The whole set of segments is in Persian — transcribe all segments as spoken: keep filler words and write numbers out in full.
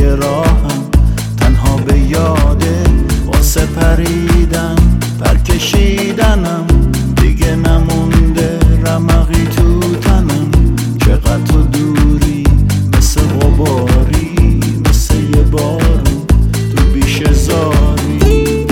راهم تنها به یاده واسه پریدن پر کشیدنم دیگه نمونده رمقی تو تنم چقدر تو دوری مثل غباری مثل یه بارون تو بیشه زاری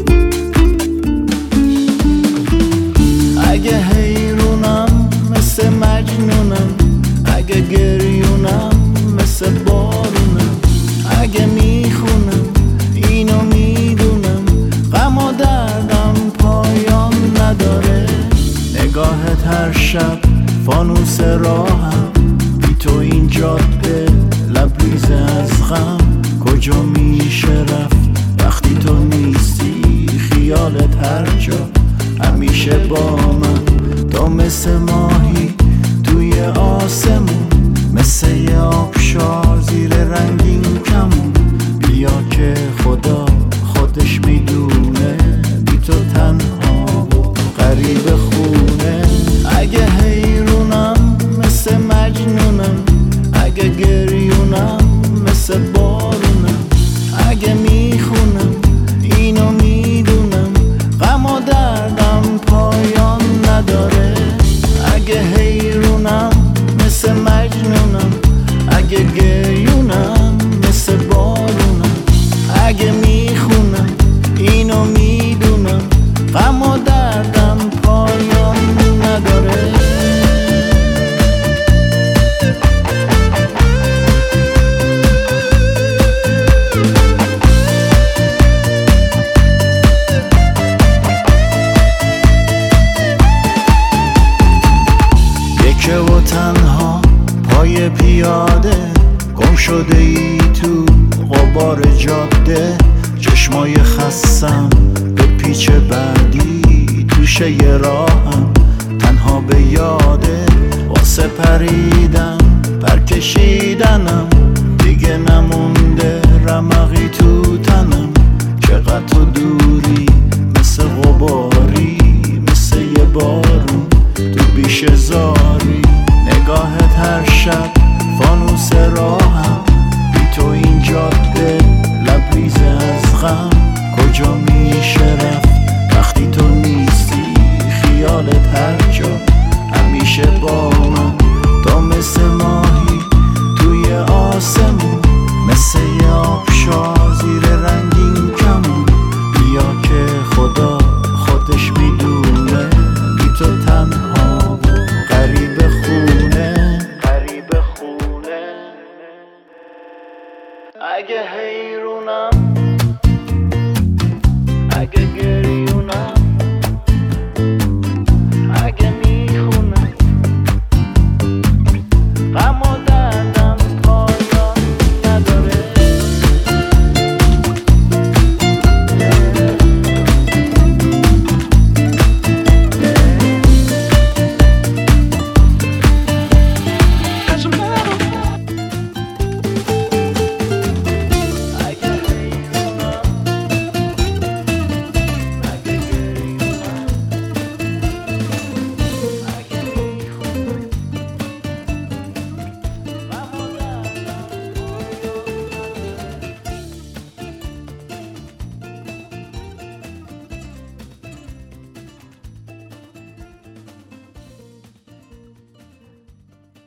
اگه حیرونم مثل مجنونم اگه گریونم مثل بارونم اگه میخونم اینو میدونم غم و دردم پایان نداره نگاهت هر شب فانوس راهم بی تو این جاده لبریز از غم کجا میشه رفت وقتی تو نیستی خیالت هر جا همیشه با من تو مثل ماهی توی آسمون مثل یه آبشار زیر رنگین کمون بیا که خدا خودش میدونه بی تو تنها و غریب خونه اگه حیرونم مثل مجنونم اگه گریونم مثل بارونم اگه میخونم اینو میدونم غم و دردم پایان نداره اگه حیرونم مثل مجنونم اگه گریونم مثل بارونم اگه میخونم اینو میدونم غم و دردم پایان نداره یکه و تنها پای پیاده گم شده ای تو غبار جاده چشمای خستم به پیچ بعدی توشه یه راهم تنها به یاده واسه پریدن پر کشیدنم دیگه نمونده رمقی تو تنم چقدر تو دوری مثل غباری مثل یه بارون تو بیشه زاری نگاهت هر شب فانوس راهم بی تو این جاده لبریز از غم کجا میشه رفت وقتی تو نیستی خیالت هر جا همیشه با من تو مثل ماهی توی آسمون مثل یه آبشار زیر رنگین کمون بیا که خدا خودش میدونه بی تو تنها و غریب خونه غریب خونه اگه حیرونم